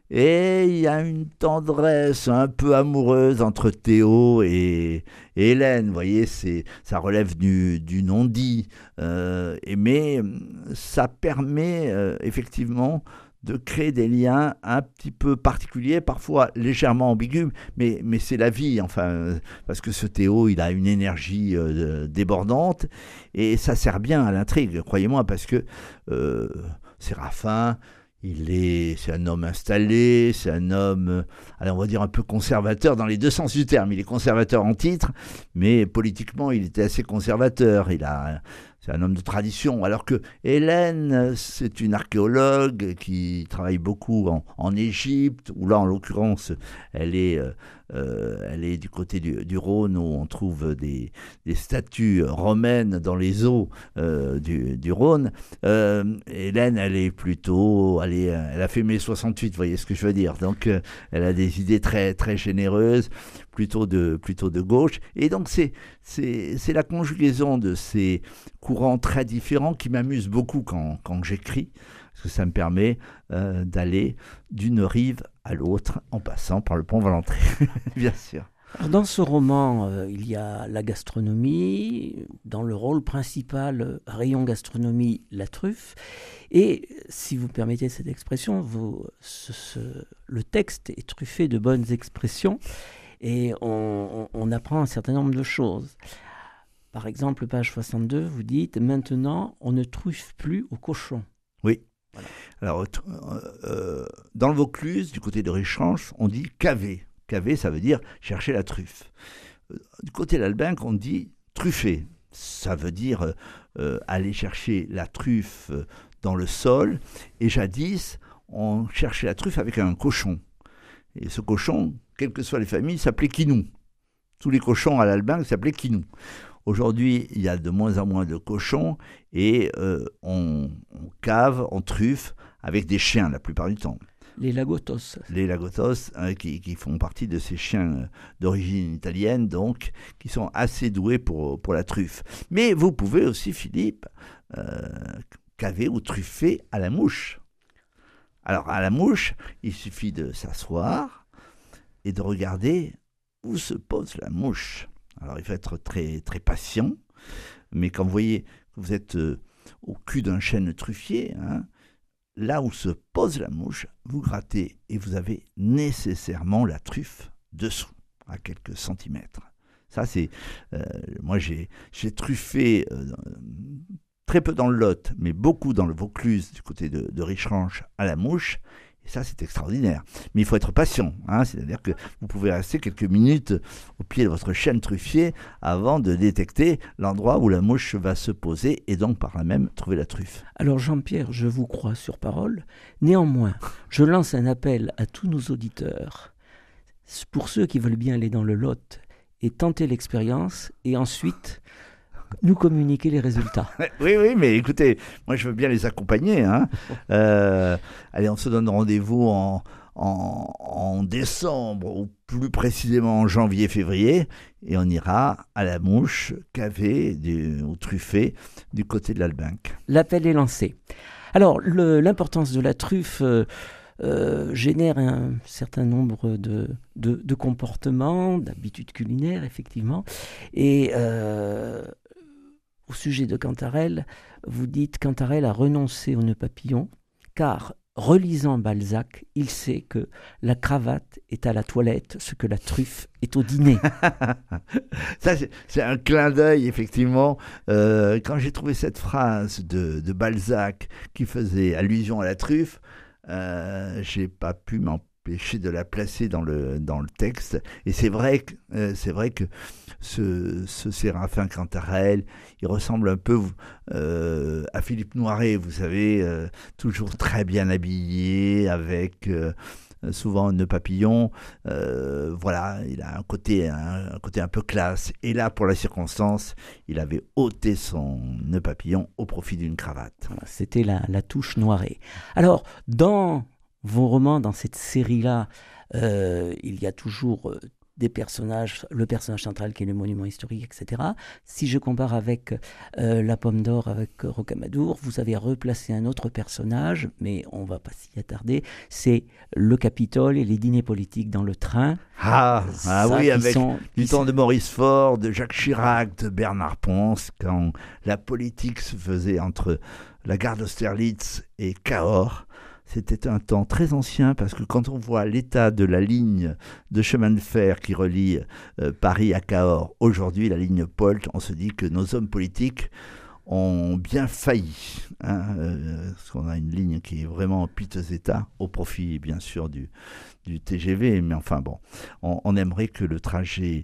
Et il y a une tendresse un peu amoureuse entre Théo et, et Hélène. Vous voyez, c'est, ça relève du, du non-dit. Euh, et mais ça permet euh, effectivement de créer des liens un petit peu particuliers, parfois légèrement ambigus, mais, mais c'est la vie, enfin, parce que ce Théo, il a une énergie euh, débordante, et ça sert bien à l'intrigue, croyez-moi, parce que euh, Séraphin... Il est, c'est un homme installé, c'est un homme, allez, on va dire un peu conservateur dans les deux sens du terme. Il est conservateur en titre, mais politiquement, il était assez conservateur. Il a, c'est un homme de tradition. Alors que Hélène, c'est une archéologue qui travaille beaucoup en, en Égypte, où là, en l'occurrence, elle est, euh, elle est du côté du, du Rhône, où on trouve des, des statues romaines dans les eaux euh, du, du Rhône. Euh, Hélène, elle est plutôt... Elle, est, elle a fait mai soixante-huit, vous voyez ce que je veux dire. Donc, euh, elle a des idées très, très généreuses, plutôt de, plutôt de gauche. Et donc, c'est, c'est, c'est la conjugaison de ces courants très différents qui m'amuse beaucoup quand, quand j'écris, parce que ça me permet euh, d'aller d'une rive à l'autre en passant par le pont Valentré, bien sûr. Alors dans ce roman, euh, il y a la gastronomie, dans le rôle principal, euh, rayon gastronomie, la truffe. Et si vous permettez cette expression, vous, ce, ce, le texte est truffé de bonnes expressions et on, on, on apprend un certain nombre de choses. Par exemple, page soixante-deux, vous dites « Maintenant, on ne truffe plus au cochon ». Oui. Voilà. Alors, euh, dans le Vaucluse, du côté de Richange, on dit « caver ». Caver, ça veut dire chercher la truffe. Du côté de l'Albinque, on dit truffer. Ça veut dire euh, aller chercher la truffe dans le sol. Et jadis, on cherchait la truffe avec un cochon. Et ce cochon, quelles que soient les familles, s'appelait Quinou. Tous les cochons à l'Albinque s'appelaient Quinou. Aujourd'hui, il y a de moins en moins de cochons et euh, on, on cave, on truffe avec des chiens la plupart du temps. Les lagotos. Les lagotos, hein, qui, qui font partie de ces chiens d'origine italienne, donc, qui sont assez doués pour, pour la truffe. Mais vous pouvez aussi, Philippe, euh, caver ou truffer à la mouche. Alors, à la mouche, il suffit de s'asseoir et de regarder où se pose la mouche. Alors, il faut être très, très patient, mais quand vous voyez que vous êtes euh, au cul d'un chêne truffier, hein, là où se pose la mouche, vous grattez et vous avez nécessairement la truffe dessous, à quelques centimètres. Ça, c'est... Euh, moi, j'ai, j'ai truffé euh, très peu dans le Lot, mais beaucoup dans le Vaucluse, du côté de, de Richange, à la mouche. Et Et ça, c'est extraordinaire. Mais il faut être patient. Hein, c'est-à-dire que vous pouvez rester quelques minutes au pied de votre chêne truffier avant de détecter l'endroit où la mouche va se poser et donc par là même trouver la truffe. Alors Jean-Pierre, je vous crois sur parole. Néanmoins, je lance un appel à tous nos auditeurs. Pour ceux qui veulent bien aller dans le Lot et tenter l'expérience et ensuite nous communiquer les résultats. Oui, oui, mais écoutez, moi je veux bien les accompagner. Hein. Euh, allez, on se donne rendez-vous en, en, en décembre, ou plus précisément en janvier-février, et on ira à la mouche, cavée du, ou truffée du côté de l'Albinque. L'appel est lancé. Alors, le, l'importance de la truffe euh, euh, génère un certain nombre de, de, de comportements, d'habitudes culinaires, effectivement, et... Euh, Au sujet de Cantarelle, vous dites Cantarelle a renoncé au nœud papillon car, relisant Balzac, il sait que la cravate est à la toilette ce que la truffe est au dîner. Ça, c'est, c'est un clin d'œil, effectivement. Euh, quand j'ai trouvé cette phrase de, de Balzac qui faisait allusion à la truffe, euh, j'ai pas pu m'empêcher de la placer dans le, dans le texte. Et c'est vrai que, euh, c'est vrai que ce, ce Séraphin Cantarelle, il ressemble un peu euh, à Philippe Noiret, vous savez, euh, toujours très bien habillé, avec euh, souvent un nœud papillon. Euh, voilà, il a un côté, un, un côté un peu classe. Et là, pour la circonstance, il avait ôté son nœud papillon au profit d'une cravate. Voilà, c'était la, la touche Noiret. Alors, dans vos romans, dans cette série-là, euh, il y a toujours... Euh, des personnages, le personnage central qui est le monument historique, et cetera. Si je compare avec euh, La Pomme d'Or, avec Rocamadour, vous avez replacé un autre personnage, mais on ne va pas s'y attarder, c'est le Capitole et les dîners politiques dans le train. Ah, ah oui, avec sont, du temps de Maurice Faure, de Jacques Chirac, de Bernard Ponce, quand la politique se faisait entre la gare d'Austerlitz et Cahors. C'était un temps très ancien parce que quand on voit l'état de la ligne de chemin de fer qui relie euh, Paris à Cahors, aujourd'hui la ligne Polt, on se dit que nos hommes politiques ont bien failli. Hein, euh, parce qu'on a une ligne qui est vraiment en piteux état, au profit bien sûr du, du T G V, mais enfin bon, on, on aimerait que le trajet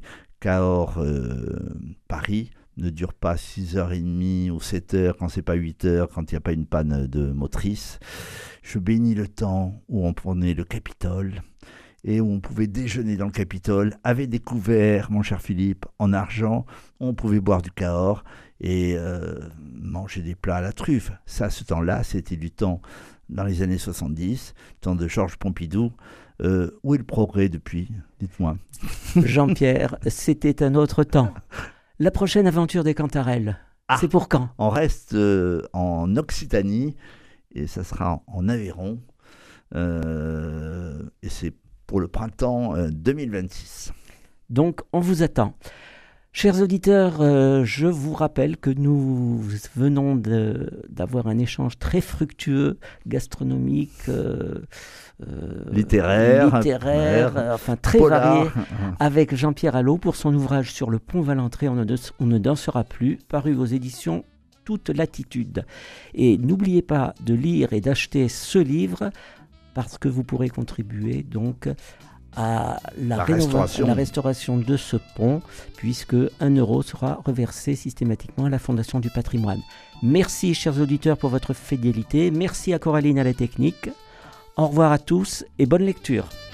Cahors-Paris euh, ne dure pas six heures trente ou sept heures, quand c'est pas huit heures, quand il n'y a pas une panne de motrice. Je bénis le temps où on prenait le Capitole et où on pouvait déjeuner dans le Capitole avec des couverts, mon cher Philippe, en argent. On pouvait boire du Cahors et euh, manger des plats à la truffe. Ça, ce temps-là, c'était du temps dans les années soixante-dix, temps de Georges Pompidou. Euh, où est le progrès depuis ? Dites-moi. Jean-Pierre, c'était un autre temps. La prochaine aventure des Cantarelles, ah, c'est pour quand ? On reste euh, en Occitanie et ça sera en Aveyron. Euh, et c'est pour le printemps euh, deux mille vingt-six. Donc, on vous attend. Chers auditeurs, euh, je vous rappelle que nous venons de, d'avoir un échange très fructueux, gastronomique, euh, euh, littéraire, littéraire euh, enfin très polar. varié, avec Jean-Pierre Allot pour son ouvrage sur le pont Valentré, on ne, on ne dansera plus, paru aux éditions Toute Latitude. Et n'oubliez pas de lire et d'acheter ce livre, parce que vous pourrez contribuer donc à la, la, rénova- restauration. la restauration de ce pont, puisque un euro sera reversé systématiquement à la Fondation du patrimoine. Merci, chers auditeurs, pour votre fidélité. Merci à Coraline à la technique. Au revoir à tous et bonne lecture.